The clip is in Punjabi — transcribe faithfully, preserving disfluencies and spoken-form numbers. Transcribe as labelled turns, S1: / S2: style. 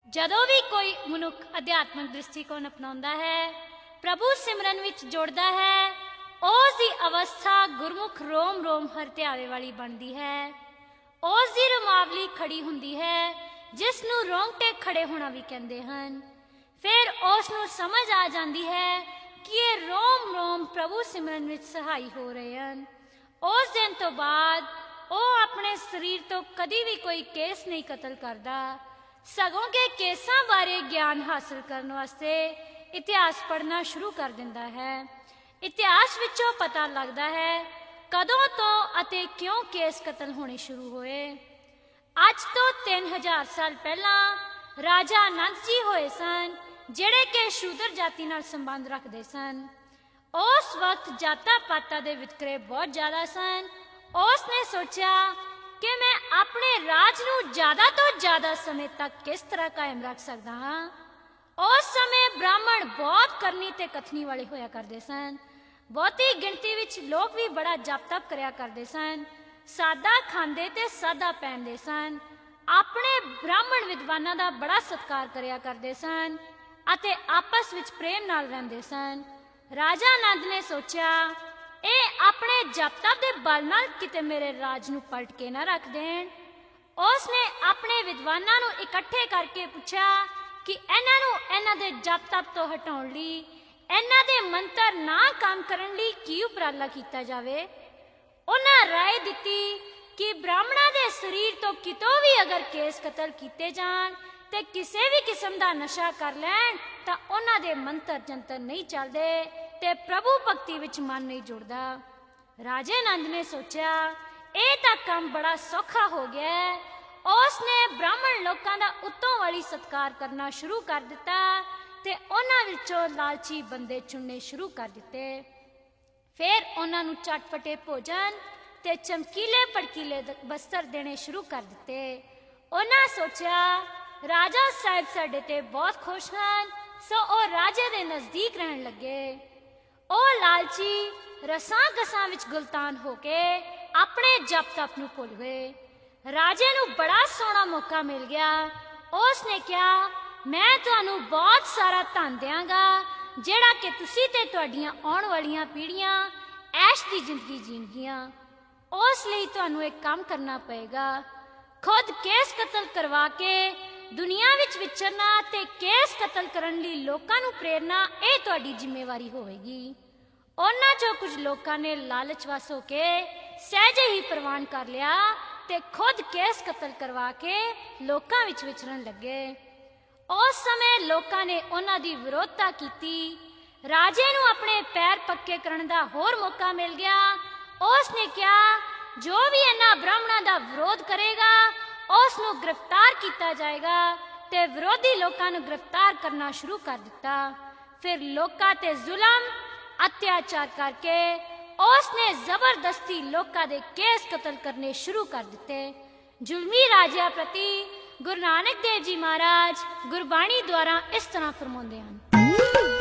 S1: ਜਦੋਂ ਵੀ ਕੋਈ ਮਨੁੱਖ ਅਧਿਆਤਮਿਕ ਦ੍ਰਿਸ਼ਟੀਕੋਣ ਅਪਣਾਉਂਦਾ ਹੈ, ਪ੍ਰਭੂ ਸਿਮਰਨ ਵਿੱਚ ਜੁੜਦਾ ਹੈ, ਉਸ ਦੀ ਅਵਸਥਾ ਗੁਰਮੁਖ ਰੋਮ ਰੋਮ ਹਰਤਿਆਵੇ ਵਾਲੀ ਬਣਦੀ ਹੈ। ਉਸ ਦੀ ਰੁਮਾਵਲੀ ਖੜੀ ਹੁੰਦੀ ਹੈ, ਜਿਸ ਨੂੰ ਰੋਂਗਟੇ ਖੜੇ ਹੋਣਾ ਵੀ ਕਹਿੰਦੇ ਹਨ। ਫਿਰ ਉਸ ਨੂੰ ਸਮਝ ਆ ਜਾਂਦੀ ਹੈ ਕਿ ਇਹ ਰੋਮ ਰੋਮ ਪ੍ਰਭੂ ਸਿਮਰਨ ਵਿੱਚ ਸਹਾਈ ਹੋ ਰਹੇ ਹਨ। ਉਸ ਦਿਨ ਤੋਂ ਬਾਅਦ ਉਹ ਆਪਣੇ ਸਰੀਰ ਤੋਂ ਕਦੀ ਵੀ ਕੋਈ ਕੇਸ ਨਹੀਂ ਕਤਲ ਕਰਦਾ, ਸਗੋਂ ਕਿ ਕੇਸਾਂ ਬਾਰੇ ਗਿਆਨ ਹਾਸਲ ਕਰਨ ਵਾਸਤੇ ਇਤਿਹਾਸ ਪੜ੍ਹਨਾ ਸ਼ੁਰੂ ਕਰ ਦਿੰਦਾ ਹੈ। ਇਤਿਹਾਸ ਵਿੱਚੋਂ ਪਤਾ ਲੱਗਦਾ ਹੈ ਕਦੋਂ ਤੋਂ ਅਤੇ ਕਿਉਂ ਕੇਸ ਕਤਲ ਹੋਣੇ ਸ਼ੁਰੂ ਹੋਏ। ਅੱਜ ਤੋਂ ਤਿੰਨ ਹਜ਼ਾਰ ਸਾਲ ਪਹਿਲਾਂ ਰਾਜਾ ਆਨੰਦ ਜੀ ਹੋਏ ਸਨ, ਜਿਹੜੇ ਕਿ ਸ਼ੂਦਰ ਜਾਤੀ ਨਾਲ ਸੰਬੰਧ ਰੱਖਦੇ ਸਨ। ਉਸ ਵਕਤ ਜਾਤਾਂ ਪਾਤਾਂ ਦੇ ਵਿਤਕਰੇ ਬਹੁਤ ਜ਼ਿਆਦਾ ਸਨ। ਉਸ ਨੇ ਸੋਚਿਆ ਕਿ ਮੈਂ ਆਪਣੇ ਰਾਜ ਨੂੰ ਜ਼ਿਆਦਾ ਤੋਂ ਜ਼ਿਆਦਾ ਸਮੇਂ ਤੱਕ ਕਿਸ ਤਰ੍ਹਾਂ ਕਾਇਮ ਰੱਖ ਸਕਦਾ ਹਾਂ। ਉਸ ਸਮੇਂ ਬ੍ਰਾਹਮਣ ਬਹੁਤ ਕਰਨੀ ਤੇ ਕਥਨੀ ਵਾਲੇ ਹੋਇਆ ਕਰਦੇ ਸਨ। ਬਹੁਤੀ ਗਿਣਤੀ ਵਿੱਚ ਲੋਕ ਵੀ ਬੜਾ ਜਪ ਤਪ ਕਰਿਆ ਕਰਦੇ ਸਨ, ਸਾਦਾ ਖਾਂਦੇ ਤੇ ਸਾਦਾ ਪਹਿਨਦੇ ਸਨ, ਆਪਣੇ ਬ੍ਰਾਹਮਣ ਵਿਦਵਾਨਾਂ ਦਾ ਬੜਾ ਸਤਿਕਾਰ ਕਰਿਆ ਕਰਦੇ ਸਨ ਅਤੇ ਆਪਸ ਵਿੱਚ ਪ੍ਰੇਮ ਨਾਲ ਰਹਿੰਦੇ ਸਨ। ਰਾਜਾ ਆਨੰਦ ਨੇ ਸੋਚਿਆ, ਇਹ ਆਪਣੇ ਜਪ ਤਪ ਦੇ ਬਲ ਨਾਲ ਕਿਤੇ ਮੇਰੇ ਰਾਜ ਨੂੰ ਪਲਟ ਕੇ ਨਾ ਰੱਖ ਦੇਣ। ਉਸ ਨੇ ਆਪਣੇ ਵਿਦਵਾਨਾਂ ਨੂੰ ਇਕੱਠੇ ਕਰਕੇ ਪੁੱਛਿਆ ਕਿ ਇਹਨਾਂ ਨੂੰ ਇਹਨਾਂ ਦੇ ਜਪ ਤਪ ਤੋਂ ਹਟਾਉਣ ਲਈ, ਇਹਨਾਂ ਦੇ ਮੰਤਰ ਨਾ ਕੰਮ ਕਰਨ ਲਈ ਕੀ ਉਪਰਾਲਾ ਕੀਤਾ ਜਾਵੇ। ਉਹਨਾਂ ਰਾਏ ਦਿੱਤੀ ਕਿ ਬ੍ਰਾਹਮਣਾਂ ਦੇ ਸਰੀਰ ਤੋਂ ਕਿਤੋਂ ਵੀ ਅਗਰ ਕੇਸ ਕਤਲ ਕੀਤੇ ਜਾਣ ਤੇ ਕਿਸੇ ਵੀ ਕਿਸਮ ਦਾ ਨਸ਼ਾ ਕਰ ਲੈਣ ਤਾਂ ਉਹਨਾਂ ਦੇ ਮੰਤਰ ਜੰਤਰ ਨਹੀਂ ਚੱਲਦੇ ਤੇ ਪ੍ਰਭੂ ਭਗਤੀ ਵਿੱਚ ਮਨ ਨਹੀਂ ਜੁੜਦਾ। ਰਾਜੇ ਆਨੰਦ ਨੇ ਸੋਚਿਆ, ਇਹ ਤਾਂ ਕੰਮ ਬੜਾ ਸੌਖਾ ਹੋ ਗਿਆ ਹੈ। ਉਸ ਨੇ ਬ੍ਰਾਹਮਣ ਲੋਕਾਂ ਦਾ ਉੱਤੋਂ ਵਾਲੀ ਸਤਿਕਾਰ ਕਰਨਾ ਸ਼ੁਰੂ ਕਰ ਦਿੱਤਾ ਤੇ ਉਹਨਾਂ ਵਿੱਚੋਂ ਲਾਲਚੀ ਬੰਦੇ ਚੁਣਨੇ ਸ਼ੁਰੂ ਕਰ ਦਿੱਤੇ। ਫਿਰ ਉਹਨਾਂ ਨੂੰ ਚਟਪਟੇ ਭੋਜਨ ਤੇ ਚਮਕੀਲੇ ਭੜਕੀਲੇ ਬਸਤਰ ਦੇਣੇ ਸ਼ੁਰੂ ਕਰ ਦਿੱਤੇ। ਉਹਨਾਂ ਸੋਚਿਆ, ਰਾਜਾ ਸਾਹਿਬ ਸਾਡੇ ਤੇ ਬਹੁਤ ਖੁਸ਼ ਹਨ, ਸੋ ਉਹ ਰਾਜੇ ਦੇ ਨਜ਼ਦੀਕ ਰਹਿਣ ਲੱਗੇ। ਉਹ ਲਾਲਚੀ ਰਸਾਂ ਕਸਾਂ ਵਿੱਚ ਗੁਲਤਾਨ ਹੋ ਕੇ ਆਪਣੇ ਜਪ ਤਪ ਨੂੰ ਭੁੱਲ ਗਏ। ਰਾਜੇ ਨੂੰ ਬੜਾ ਸੋਹਣਾ ਮੌਕਾ ਮਿਲ ਗਿਆ। ਉਸ ਨੇ ਕਿਹਾ, ਮੈਂ ਤੁਹਾਨੂੰ ਬਹੁਤ ਸਾਰਾ ਧਨ ਦਿਆਂਗਾ, ਜਿਹੜਾ ਕਿ ਤੁਸੀਂ ਤੇ ਤੁਹਾਡੀਆਂ ਆਉਣ ਵਾਲੀਆਂ ਪੀੜ੍ਹੀਆਂ ਐਸ਼ ਦੀ ਜ਼ਿੰਦਗੀ ਜੀਣਗੀਆਂ। ਉਸ ਲਈ ਤੁਹਾਨੂੰ ਇੱਕ ਕੰਮ ਕਰਨਾ ਪਏਗਾ, ਖੁਦ ਕੇਸ ਕਤਲ ਕਰਵਾ ਕੇ ਦੁਨੀਆ ਵਿੱਚ ਵਿਚਰਨਾ ਤੇ ਕੇਸ ਕਤਲ ਕਰਨ ਲਈ ਲੋਕਾਂ ਨੂੰ ਪ੍ਰੇਰਨਾ, ਇਹ ਤੁਹਾਡੀ ਜ਼ਿੰਮੇਵਾਰੀ ਹੋਵੇਗੀ। ਉਹਨਾਂ ਚੋਂ ਕੁਝ ਲੋਕਾਂ ਨੇ ਲਾਲਚ ਵਸ ਹੋ ਕੇ ਸਹਿਜੇ ਹੀ ਪ੍ਰਵਾਨ ਕਰ ਲਿਆ ਤੇ ਖੁਦ ਕੇਸ ਕਤਲ ਕਰਵਾ ਕੇ ਲੋਕਾਂ ਵਿੱਚ ਵਿਚਰਨ ਲੱਗੇ। ਉਸ ਸਮੇਂ ਲੋਕਾਂ ਨੇ ਉਹਨਾਂ ਦੀ ਵਿਰੋਧਤਾ ਕੀਤੀ। ਰਾਜੇ ਨੂੰ ਆਪਣੇ ਪੈਰ ਪੱਕੇ ਕਰਨ ਦਾ ਹੋਰ ਮੌਕਾ ਮਿਲ ਗਿਆ। ਉਸ ਨੇ ਕਿਹਾ, ਜੋ ਵੀ ਇਹਨਾਂ ਬ੍ਰਾਹਮਣਾਂ ਦਾ ਵਿਰੋਧ ਕਰੇਗਾ ਉਸ ਨੂੰ ਗ੍ਰਿਫਤਾਰ ਕੀਤਾ ਜਾਏਗਾ ਤੇ ਵਿਰੋਧੀ ਲੋਕਾਂ ਨੂੰ ਗ੍ਰਿਫਤਾਰ ਕਰਨਾ ਸ਼ੁਰੂ ਕਰ ਦਿੱਤਾ। ਫਿਰ ਲੋਕਾਂ ਤੇ ਜ਼ੁਲਮ ਅਤਿਆਚਾਰ ਕਰਕੇ ਉਸ ਨੇ ਜ਼ਬਰਦਸਤੀ ਲੋਕਾਂ ਦੇ ਕੇਸ ਕਤਲ ਕਰਨੇ ਸ਼ੁਰੂ ਕਰ ਦਿੱਤੇ। ਜ਼ੁਲਮੀ ਰਾਜਿਆਂ ਪ੍ਰਤੀ ਗੁਰੂ ਨਾਨਕ ਦੇਵ ਜੀ ਮਹਾਰਾਜ ਗੁਰਬਾਣੀ ਦੁਆਰਾ ਇਸ ਤਰ੍ਹਾਂ ਫਰਮਾਉਂਦੇ ਹਨ।